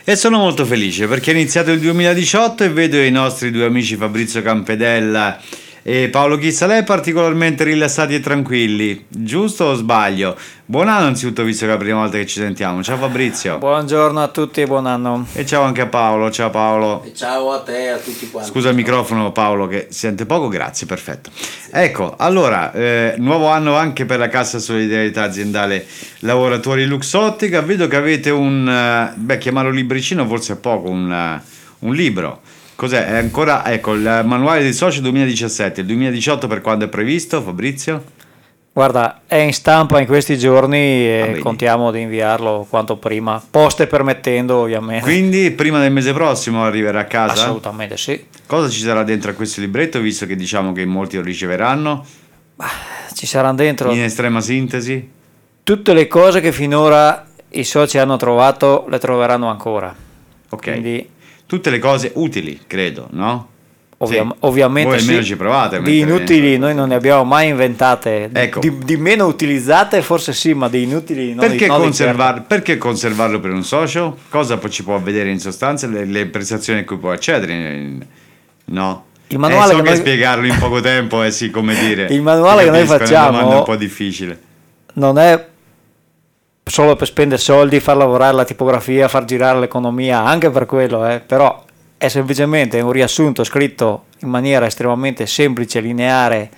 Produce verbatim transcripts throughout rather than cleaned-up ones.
E sono molto felice perché è iniziato il duemiladiciotto e vedo i nostri due amici Fabrizio Campedella e Paolo Chissalè particolarmente rilassati e tranquilli, giusto o sbaglio? Buon anno anzitutto, visto che è la prima volta che ci sentiamo. Ciao Fabrizio. Buongiorno a tutti e buon anno. E ciao anche a Paolo. Ciao Paolo. E ciao a te e a tutti quanti. Scusa il microfono Paolo che sente poco, grazie, perfetto. Ecco, allora, eh, nuovo anno anche per la Cassa Solidarietà Aziendale Lavoratori Luxottica. Vedo che avete un, beh, chiamarlo libricino forse è poco, un, un libro. Cos'è? È ancora, ecco, il manuale dei soci duemiladiciassette, il duemiladiciotto per quando è previsto, Fabrizio? Guarda, è in stampa in questi giorni e ah, contiamo di inviarlo quanto prima, poste permettendo ovviamente. Quindi prima del mese prossimo arriverà a casa? Assolutamente sì. Cosa ci sarà dentro a questo libretto, visto che diciamo che molti lo riceveranno? Bah, ci saranno dentro... In estrema sintesi? Tutte le cose che finora i soci hanno trovato le troveranno ancora. Ok. Quindi... tutte le cose utili, credo, no? Ovvia- sì. Ovviamente voi almeno sì. ci provate Di inutili noi non ne abbiamo mai inventate, ecco. di, di meno utilizzate forse sì, ma di inutili non perché, di, non conservar- di certo. perché conservarlo per un socio? Cosa ci può vedere in sostanza? Le, le prestazioni a cui può accedere? No? Il manuale eh, so che che noi... spiegarlo in poco tempo è sì, come dire. Il manuale che noi facciamo è un po' difficile. Non è solo per spendere soldi, far lavorare la tipografia, far girare l'economia, anche per quello, eh, però è semplicemente un riassunto scritto in maniera estremamente semplice, lineare,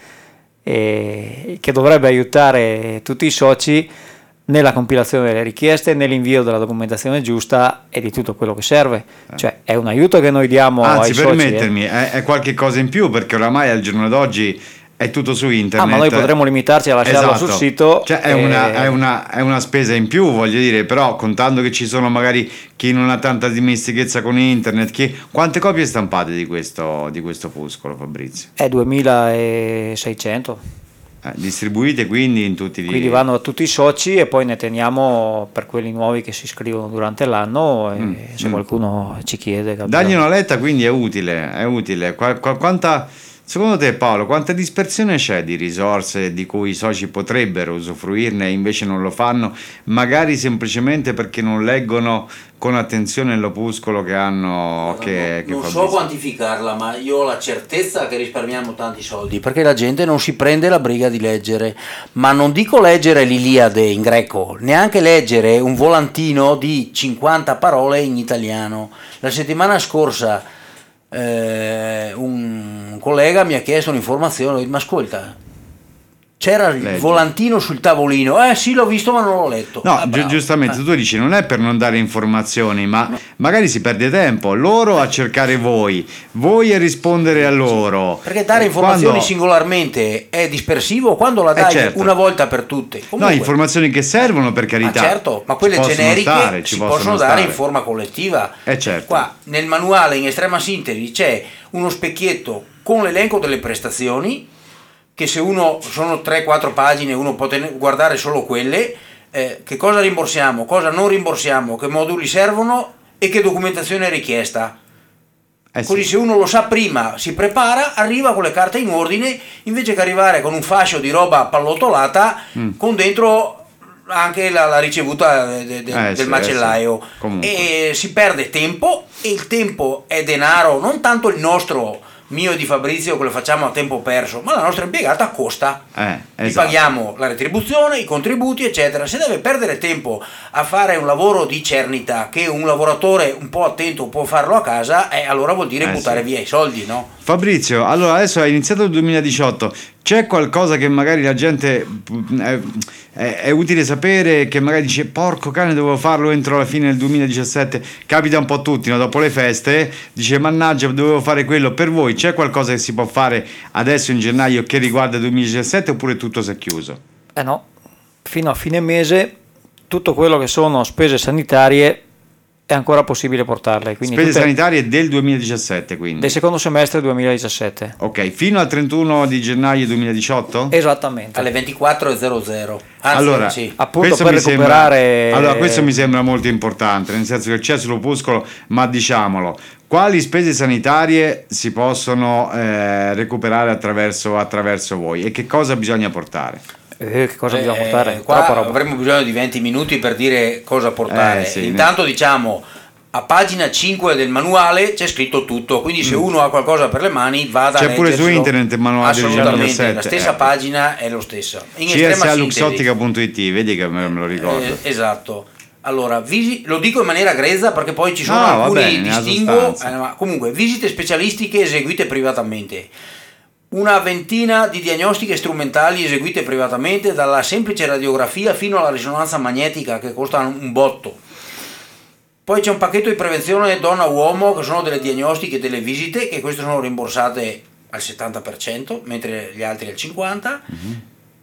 e che dovrebbe aiutare tutti i soci nella compilazione delle richieste, nell'invio della documentazione giusta e di tutto quello che serve. Eh. Cioè è un aiuto che noi diamo Anzi, ai soci. Anzi, permettermi, eh. è, è qualche cosa in più, perché oramai al giorno d'oggi è tutto su internet. Ah, ma noi potremmo limitarci a lasciarlo esatto. sul sito. Cioè, è, e... una, è, una, è una spesa in più, voglio dire, però contando che ci sono magari chi non ha tanta dimestichezza con internet, chi... quante copie stampate di questo, di questo opuscolo, Fabrizio? È duemilaseicento. Eh, distribuite quindi in tutti i... Quindi vanno a tutti i soci e poi ne teniamo per quelli nuovi che si iscrivono durante l'anno e mm, se mm. qualcuno ci chiede... Dargli una letta quindi è utile, è utile. Qu- qu- quanta... Secondo te Paolo, quanta dispersione c'è di risorse di cui i soci potrebbero usufruirne e invece non lo fanno, magari semplicemente perché non leggono con attenzione l'opuscolo che hanno? Guarda, che, non che so quantificarla, ma io ho la certezza che risparmiamo tanti soldi, perché la gente non si prende la briga di leggere, ma non dico leggere l'Iliade in greco, neanche leggere un volantino di cinquanta parole in italiano. La settimana scorsa Eh, un collega mi ha chiesto un'informazione, ho detto, ma ascolta, c'era il Leggi. volantino sul tavolino, eh sì l'ho visto ma non l'ho letto. No, ah, gi- giustamente eh. tu dici non è per non dare informazioni, ma no. magari si perde tempo, loro a cercare voi, voi a rispondere a loro. Perché dare informazioni quando... singolarmente è dispersivo quando la dai eh certo. una volta per tutte. Comunque, no, informazioni che servono per carità. Ma certo, ma quelle generiche stare, si possono, possono dare in forma collettiva. Eh certo. Qua nel manuale in estrema sintesi c'è uno specchietto con l'elenco delle prestazioni, che se uno sono tre quattro pagine uno può ten- guardare solo quelle, eh, che cosa rimborsiamo, cosa non rimborsiamo, che moduli servono e che documentazione è richiesta. Eh Così sì. Se uno lo sa prima, si prepara, arriva con le carte in ordine, invece che arrivare con un fascio di roba pallotolata mm. con dentro anche la, la ricevuta de, de, eh del sì, macellaio. Eh sì. E si perde tempo, e il tempo è denaro, non tanto il nostro, mio e di Fabrizio, che lo facciamo a tempo perso, ma la nostra impiegata costa. Eh, esatto. Gli paghiamo la retribuzione, i contributi eccetera. Se deve perdere tempo a fare un lavoro di cernita che un lavoratore un po' attento può farlo a casa, eh, allora vuol dire eh, buttare sì. via i soldi, no? Fabrizio, allora adesso è iniziato il duemiladiciotto, c'è qualcosa che magari la gente è, è, è utile sapere, che magari dice porco cane dovevo farlo entro la fine del duemiladiciassette, capita un po' a tutti, no? Dopo le feste dice mannaggia dovevo fare quello. Per voi c'è qualcosa che si può fare adesso in gennaio che riguarda il duemiladiciassette oppure tutto si è chiuso? Eh no, fino a fine mese tutto quello che sono spese sanitarie è ancora possibile portarle. Quindi spese sanitarie del duemiladiciassette, quindi? Del secondo semestre duemiladiciassette. Ok, fino al trentuno di gennaio duemiladiciotto? Esattamente. Alle ventiquattro e zero zero. Anzi, allora, sì. appunto per recuperare... Sembra, allora, questo mi sembra molto importante, nel senso che c'è sull'opuscolo, ma diciamolo, quali spese sanitarie si possono eh, recuperare attraverso, attraverso voi e che cosa bisogna portare? Eh, che cosa bisogna portare? Eh, qua avremmo bisogno di venti minuti per dire cosa portare. Eh, sì, Intanto ne... diciamo a pagina cinque del manuale c'è scritto tutto, quindi se uno ha qualcosa per le mani vada a c'è pure su leggerselo. internet il manuale del Assolutamente, duemilasette, la stessa eh. pagina è lo stesso. In C S A estrema luxottica sintesi. punto it, vedi che me, me lo ricordo. Eh, esatto. Allora, visi- lo dico in maniera grezza perché poi ci sono No, va alcuni bene, nella distinguo, sostanza. eh, ma comunque visite specialistiche eseguite privatamente. Una ventina di diagnostiche strumentali eseguite privatamente, dalla semplice radiografia fino alla risonanza magnetica, che costa un botto. Poi c'è un pacchetto di prevenzione donna-uomo, che sono delle diagnostiche e delle visite, che queste sono rimborsate al settanta per cento, mentre gli altri al cinquanta per cento. Mm-hmm.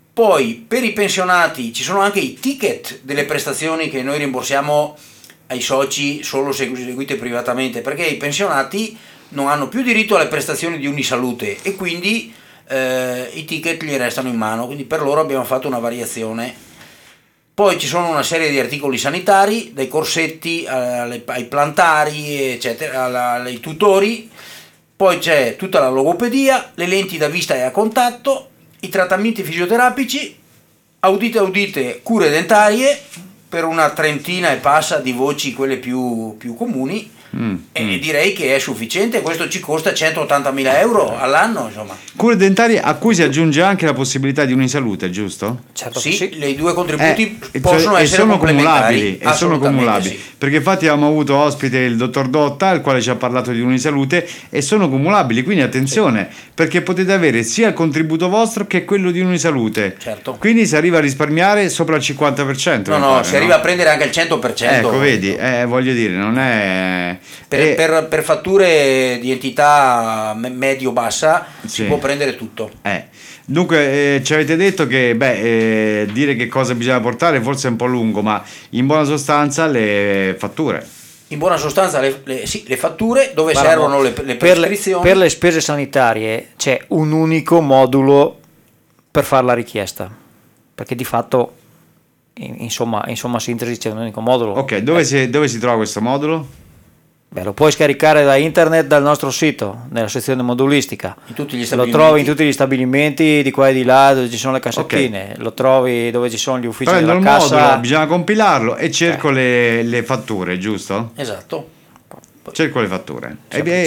Poi per i pensionati ci sono anche i ticket delle prestazioni che noi rimborsiamo ai soci solo se eseguite privatamente, perché i pensionati non hanno più diritto alle prestazioni di Unisalute e quindi eh, i ticket gli restano in mano, quindi per loro abbiamo fatto una variazione. Poi ci sono una serie di articoli sanitari, dai corsetti alle, ai plantari, eccetera, alla, ai tutori. Poi c'è tutta la logopedia, le lenti da vista e a contatto, i trattamenti fisioterapici, audite audite cure dentarie per una trentina e passa di voci, quelle più, più comuni. Mm, e mm. direi che è sufficiente. Questo ci costa centottantamila euro all'anno, insomma. Cure dentarie a cui si aggiunge anche la possibilità di Unisalute, giusto? Certo, sì, sì. I due contributi eh, possono cioè, essere sono complementari cumulabili, e sono cumulabili sì. Perché infatti abbiamo avuto ospite il dottor Dotta, il quale ci ha parlato di Unisalute, e sono cumulabili, quindi attenzione, sì. Perché potete avere sia il contributo vostro che quello di Unisalute. Certo. Quindi si arriva a risparmiare sopra il cinquanta per cento. No, no, pare, si no? arriva a prendere anche il cento per cento. Ecco, vedi, eh, voglio dire, non è... Per, eh, per, per fatture di entità medio-bassa sì. Si può prendere tutto. Eh. Dunque eh, ci avete detto che beh, eh, dire che cosa bisogna portare forse è un po' lungo, ma in buona sostanza le fatture. In buona sostanza le, le, sì, le fatture dove Guarda, servono le, le prescrizioni. Per le, per le spese sanitarie c'è un unico modulo per fare la richiesta, perché di fatto in, insomma, insomma sintesi c'è un unico modulo. Ok, dove, eh. si, dove si trova questo modulo? Beh, lo puoi scaricare da internet dal nostro sito, nella sezione modulistica. In tutti gli lo trovi in tutti gli stabilimenti di qua e di là dove ci sono le cassettine, okay. Lo trovi dove ci sono gli uffici Prendo della il cassa. Modulo, bisogna compilarlo e cerco le, le fatture, giusto? Esatto. Cerco le fatture e vi,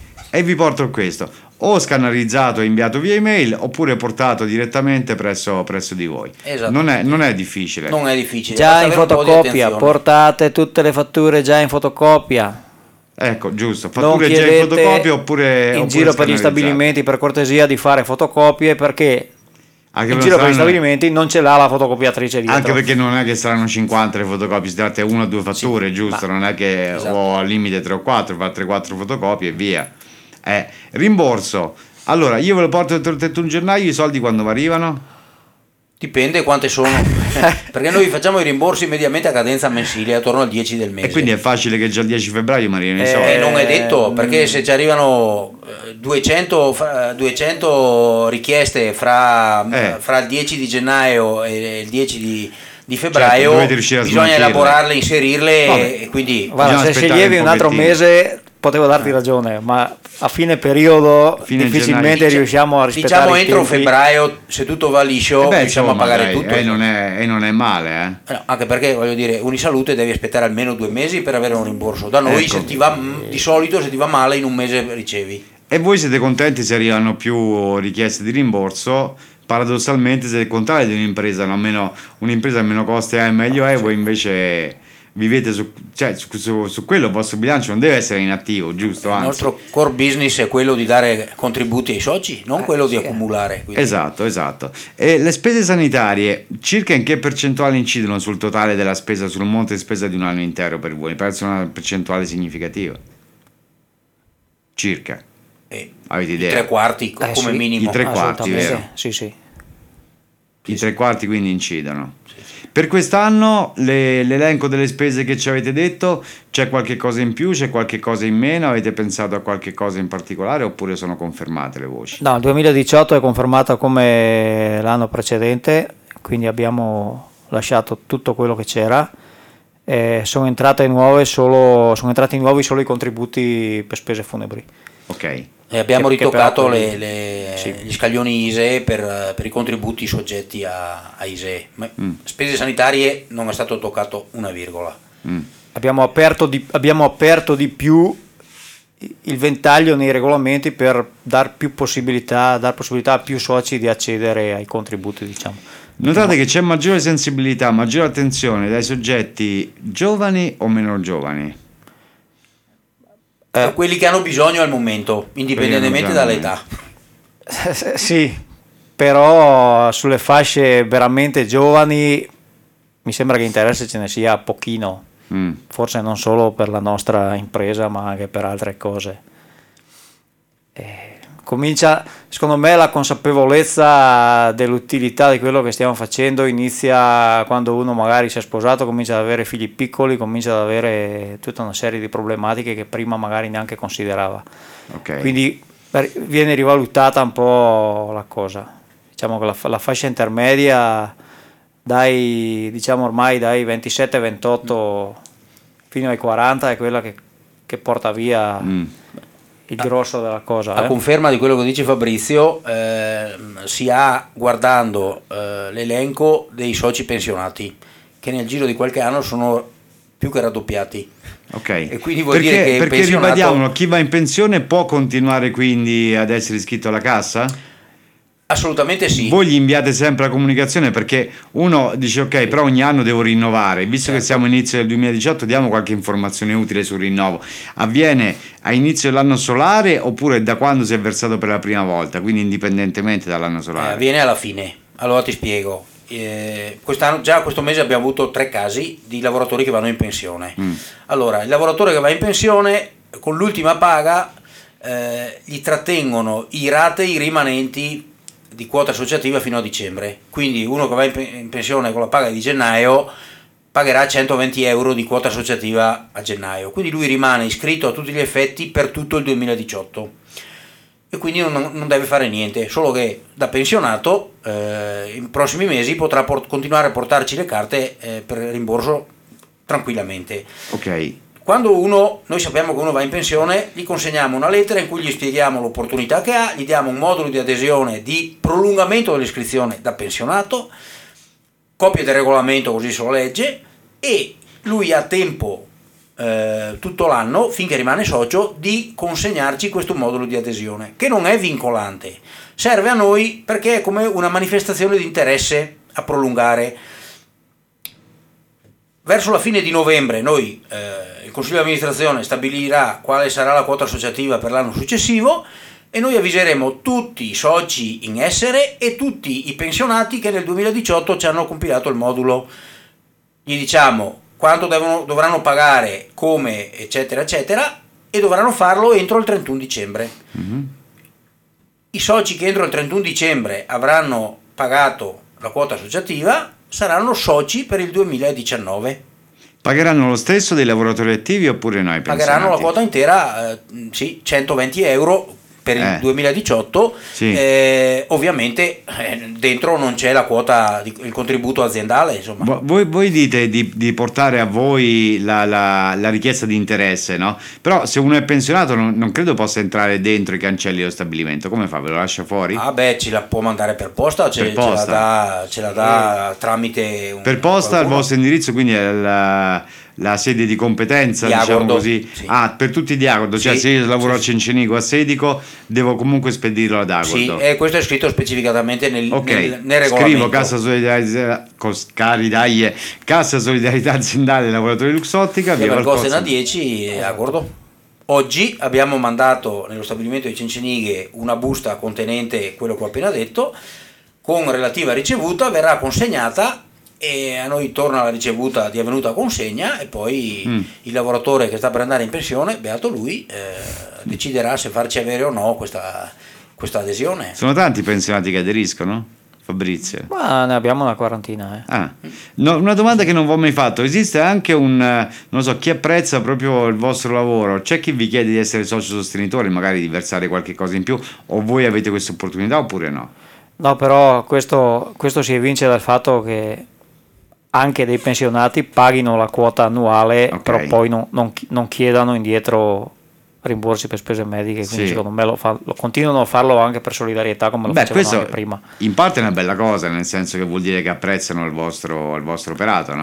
e vi porto questo, o scannerizzato e inviato via email oppure portato direttamente presso, presso di voi. Esatto. Non è, non è difficile. Non è difficile. Già in fotocopia, portate tutte le fatture già in fotocopia. Ecco, giusto, fatture già in fotocopia oppure in oppure giro per gli stabilimenti, per cortesia, di fare fotocopie, perché anche in giro per gli stabilimenti non ce l'ha la fotocopiatrice dietro. Anche perché non è che saranno cinquanta le fotocopie, si tratta di una o due fatture, sì, giusto? Non è che esatto. O al limite tre o quattro, fa tre quattro fotocopie e via. Eh, rimborso. Allora, io ve lo porto entro il trentuno gennaio, i soldi quando mi arrivano? Dipende quante sono, perché noi facciamo i rimborsi mediamente a cadenza mensile, attorno al dieci del mese. E quindi è facile che già il dieci febbraio mi arrivino i eh, soldi. Non è detto, perché se ci arrivano duecento, duecento richieste fra, eh. fra il dieci di gennaio e il dieci di, di febbraio, certo, bisogna elaborarle, inserirle. Vabbè. E quindi Guarda, se sceglievi un, un altro mese potevo darti ragione, ma a fine periodo fine difficilmente gennaio. riusciamo a rispettare diciamo entro tempi. Febbraio, se tutto va liscio, eh beh, riusciamo insomma, a pagare dai, tutto e eh, non, eh, non è male eh. No, anche perché voglio dire, Unisalute devi aspettare almeno due mesi per avere un rimborso. Da noi ecco. se ti va, di solito se ti va male in un mese ricevi. E voi siete contenti se arrivano più richieste di rimborso? Paradossalmente siete contrari di un'impresa, no? Meno, un'impresa a meno costi è meglio è, voi invece vivete su, cioè, su, su, su quello, il vostro bilancio non deve essere inattivo, giusto? Il Anzi. nostro core business è quello di dare contributi ai soci, non eh, quello sì, di accumulare. Quindi. Esatto, esatto. E le spese sanitarie, circa in che percentuale incidono sul totale della spesa, sul monte di spesa di un anno intero per voi? Penso una percentuale significativa. Circa. Eh, Avete idea? I tre quarti eh, come sì. minimo. I tre quarti, vero? Sì, sì. I tre quarti quindi incidono. Per quest'anno le, l'elenco delle spese che ci avete detto, c'è qualche cosa in più, c'è qualche cosa in meno, avete pensato a qualche cosa in particolare oppure sono confermate le voci? No, il duemiladiciotto è confermato come l'anno precedente, quindi abbiamo lasciato tutto quello che c'era, eh, sono entrate nuove solo, sono entrati nuovi solo i contributi per spese funebri. Ok. E abbiamo che, ritoccato che le, le, sì. gli scaglioni I S E E per, per i contributi soggetti a, a I S E E. Ma mm. spese sanitarie non è stato toccato una virgola. Mm. abbiamo aperto di, abbiamo aperto di più il ventaglio nei regolamenti per dar più possibilità, dar possibilità a più soci di accedere ai contributi, diciamo. Notate che c'è maggiore sensibilità, maggiore attenzione dai soggetti giovani o meno giovani? Eh, quelli che hanno bisogno al momento, indipendentemente dall'età. Sì, però sulle fasce veramente giovani mi sembra che interesse ce ne sia pochino. Mm. Forse non solo per la nostra impresa ma anche per altre cose. Eh, comincia, secondo me la consapevolezza dell'utilità di quello che stiamo facendo inizia quando uno magari si è sposato, comincia ad avere figli piccoli, comincia ad avere tutta una serie di problematiche che prima magari neanche considerava. Okay. Quindi viene rivalutata un po' la cosa. Diciamo che la, la fascia intermedia dai, diciamo ormai dai ventisette ventotto fino ai quaranta è quella che, che porta via mm. il grosso della cosa. A eh? conferma di quello che dice Fabrizio, eh, si ha guardando eh, l'elenco dei soci pensionati che nel giro di qualche anno sono più che raddoppiati. Ok, e quindi vuol perché, dire che perché pensionato... ribadiamolo, chi va in pensione può continuare quindi ad essere iscritto alla cassa? Assolutamente sì. Voi gli inviate sempre la comunicazione, perché uno dice ok, però ogni anno devo rinnovare, visto certo. che siamo all'inizio del duemiladiciotto, diamo qualche informazione utile sul rinnovo. Avviene a inizio dell'anno solare oppure da quando si è versato per la prima volta, quindi indipendentemente dall'anno solare? Eh, avviene alla fine. Allora ti spiego. Eh, quest'anno, già questo mese abbiamo avuto tre casi di lavoratori che vanno in pensione. Mm. Allora, il lavoratore che va in pensione con l'ultima paga eh, gli trattengono i ratei rimanenti di quota associativa fino a dicembre. Quindi uno che va in pensione con la paga di gennaio pagherà centoventi euro di quota associativa a gennaio, quindi lui rimane iscritto a tutti gli effetti per tutto il duemiladiciotto e quindi non, non deve fare niente, solo che da pensionato eh, in prossimi mesi potrà port- continuare a portarci le carte eh, per rimborso tranquillamente. Ok. Quando uno, noi sappiamo che uno va in pensione, gli consegniamo una lettera in cui gli spieghiamo l'opportunità che ha, gli diamo un modulo di adesione di prolungamento dell'iscrizione da pensionato, copia del regolamento così se lo legge, e lui ha tempo eh, tutto l'anno, finché rimane socio, di consegnarci questo modulo di adesione, che non è vincolante, serve a noi perché è come una manifestazione di interesse a prolungare. Verso la fine di novembre noi, eh, il Consiglio di amministrazione stabilirà quale sarà la quota associativa per l'anno successivo e noi avviseremo tutti i soci in essere e tutti i pensionati che nel duemiladiciotto ci hanno compilato il modulo. Gli diciamo quanto devono, dovranno pagare, come, eccetera, eccetera, e dovranno farlo entro il trentuno dicembre. Mm-hmm. I soci che entro il trentuno dicembre avranno pagato la quota associativa saranno soci per il duemiladiciannove. Pagheranno lo stesso dei lavoratori attivi oppure no? Pagheranno la quota intera, eh, sì, centoventi euro per il eh. duemiladiciotto. Sì. Eh, ovviamente eh, dentro non c'è la quota, di, il contributo aziendale. Insomma. Voi, voi dite di, di portare a voi la, la, la richiesta di interesse, no? Però se uno è pensionato non, non credo possa entrare dentro i cancelli dello stabilimento. Come fa? Ve lo lascia fuori? Ah beh, ce la può mandare per posta, ce, per posta. Ce la dà, ce la dà tramite un, per posta qualcuno. Il vostro indirizzo quindi è la, la sede di competenza, di diciamo Agordo, così. Sì. Ah, per tutti di Agordo, cioè sì, se io lavoro sì, a Cencenico a Sedico devo comunque spedirlo ad Agordo. Sì, e questo è scritto specificatamente nel, okay. nel, nel regolamento. Scrivo Cassa Solidarietà, Caridaglie, Cassa Solidarietà Aziendale Lavoratori Luxottica, via Valcosena dieci a Agordo. Oggi abbiamo mandato nello stabilimento di Cencenighe una busta contenente quello che ho appena detto, con relativa ricevuta, verrà consegnata e a noi torna la ricevuta di avvenuta consegna e poi mm. il lavoratore che sta per andare in pensione, beato lui, eh, deciderà se farci avere o no questa, questa adesione. Sono tanti i pensionati che aderiscono, Fabrizio? Ma ne abbiamo una quarantina. Eh. Ah. No, una domanda che non vi ho mai fatto: esiste anche un, non so, chi apprezza proprio il vostro lavoro, c'è chi vi chiede di essere socio sostenitore, magari di versare qualche cosa in più, o voi avete questa opportunità oppure no? No, però questo, questo si evince dal fatto che anche dei pensionati paghino la quota annuale, okay, però poi non, non, non chiedano indietro rimborsi per spese mediche, quindi sì, secondo me lo, fa, lo continuano a farlo anche per solidarietà come lo Beh, facevano anche prima. In parte è una bella cosa, nel senso che vuol dire che apprezzano il vostro, il vostro operato, no?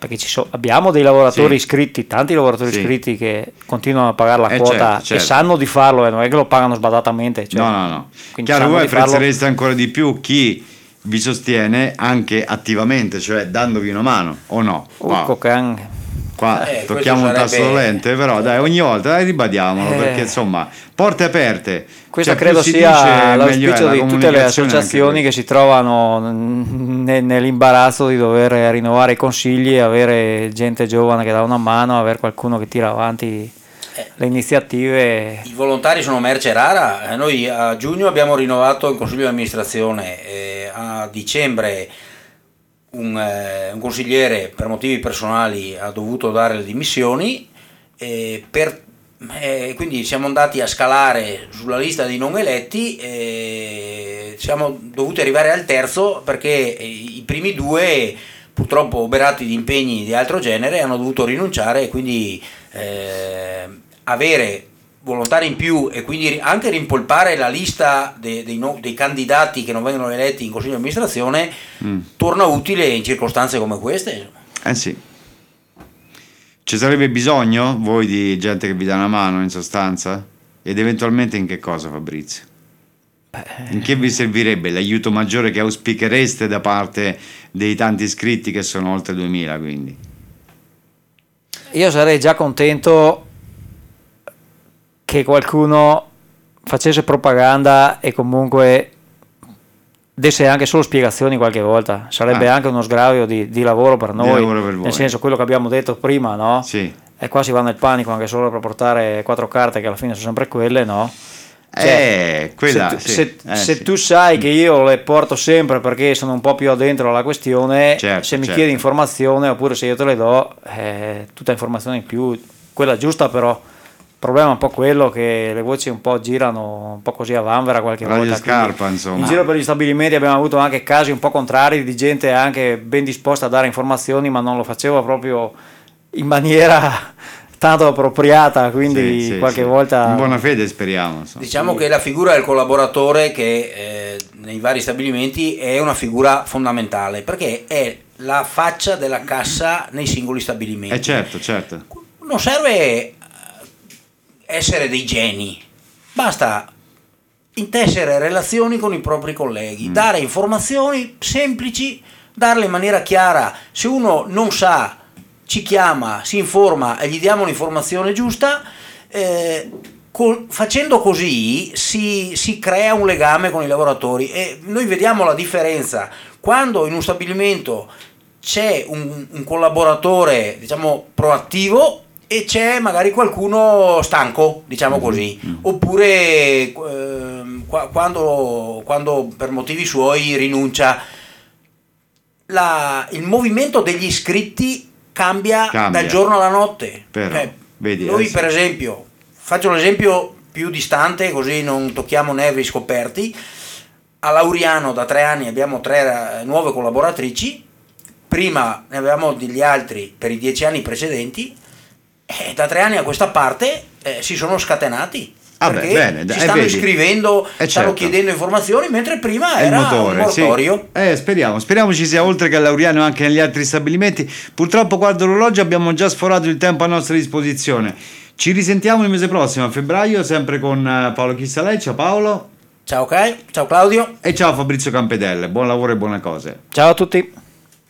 perché ci so, abbiamo dei lavoratori Sì. iscritti, tanti lavoratori Sì. iscritti che continuano a pagare la Eh, quota certo, e certo. sanno di farlo, e non è che lo pagano sbadatamente. Cioè, No, no, no. quindi Chiaro, sanno voi di farlo. apprezzereste ancora di più chi vi sostiene anche attivamente, cioè dandovi una mano, o no? Qua, Urco can. qua Eh, tocchiamo un questo tasto sarebbe- dolente, però dai, ogni volta dai, ribadiamolo, Eh. perché insomma, porte aperte. Questo Cioè, credo più si sia dice, meglio è, l'auspicio la di tutte le comunicazione è anche associazioni che si trovano ne- nell'imbarazzo di dover rinnovare i consigli, avere gente giovane che dà una mano, avere qualcuno che tira avanti le iniziative. I volontari sono merce rara. Eh, Noi a giugno abbiamo rinnovato il consiglio di amministrazione, eh, a dicembre un, eh, un consigliere per motivi personali ha dovuto dare le dimissioni, eh, per, eh, quindi siamo andati a scalare sulla lista dei non eletti, e siamo dovuti arrivare al terzo perché i primi due, purtroppo oberati di impegni di altro genere, hanno dovuto rinunciare, e quindi eh, avere volontari in più e quindi anche rimpolpare la lista dei, dei, no- dei candidati che non vengono eletti in consiglio di amministrazione Mm. torna utile in circostanze come queste. Eh sì. Ci sarebbe bisogno, voi, di gente che vi dà una mano in sostanza? Ed eventualmente in che cosa, Fabrizio? In che vi servirebbe l'aiuto maggiore che auspichereste da parte dei tanti iscritti, che sono oltre duemila, quindi? Io sarei già contento che qualcuno facesse propaganda e comunque desse anche solo spiegazioni qualche volta. Sarebbe Ah. anche uno sgravio di, di lavoro per noi, lavoro per voi. nel senso, quello che abbiamo detto prima, no? Sì. E qua si va nel panico anche solo per portare quattro carte che alla fine sono sempre quelle, no? Eh, quella, se, tu, sì. se- Eh, se sì. tu sai che io le porto sempre perché sono un po' più addentro alla questione, Certo, se mi certo. chiedi informazione, oppure se io te le do, eh, tutta informazione in più, quella giusta. Però il problema è un po' quello che le voci un po' girano un po' così a vanvera qualche Radio volta. Scarpa, quindi insomma. in giro per gli stabilimenti abbiamo avuto anche casi un po' contrari di gente anche ben disposta a dare informazioni, ma non lo faceva proprio in maniera tanto appropriata, quindi Sì, sì, qualche sì. volta In buona fede, speriamo. insomma. Diciamo che la figura del collaboratore, che eh, nei vari stabilimenti è una figura fondamentale, perché è la faccia della cassa nei singoli stabilimenti. Eh certo, certo. Non serve essere dei geni, basta intessere relazioni con i propri colleghi, Mm. dare informazioni semplici, darle in maniera chiara. Se uno non sa, ci chiama, si informa e gli diamo l'informazione giusta. eh, col- facendo così si, si crea un legame con i lavoratori, e noi vediamo la differenza quando in un stabilimento c'è un, un collaboratore, diciamo, proattivo, e c'è magari qualcuno stanco, diciamo così, oppure ehm, qua- quando, quando per motivi suoi rinuncia. La- il movimento degli iscritti cambia, Cambia. dal giorno alla notte. Però, Cioè, vedi, noi adesso- per esempio, faccio l'esempio più distante così non tocchiamo nervi scoperti. A Lauriano da tre anni abbiamo tre eh, nuove collaboratrici, prima ne avevamo degli altri per i dieci anni precedenti, e da tre anni a questa parte eh, si sono scatenati. Ah beh, perché bene, si dai, stanno vedi. iscrivendo, Eh, stanno certo. chiedendo informazioni, mentre prima È il era motore, un sì. mortorio. Eh, speriamo, speriamo ci sia, oltre che a Lauriano, anche negli altri stabilimenti. Purtroppo, guardo l'orologio, abbiamo già sforato il tempo a nostra disposizione. Ci risentiamo il mese prossimo, a febbraio, sempre con eh, Paolo Chissalei. Ciao Paolo. Ciao Kai, ciao Claudio. E ciao Fabrizio Campedelle. Buon lavoro e buone cose. ciao a tutti.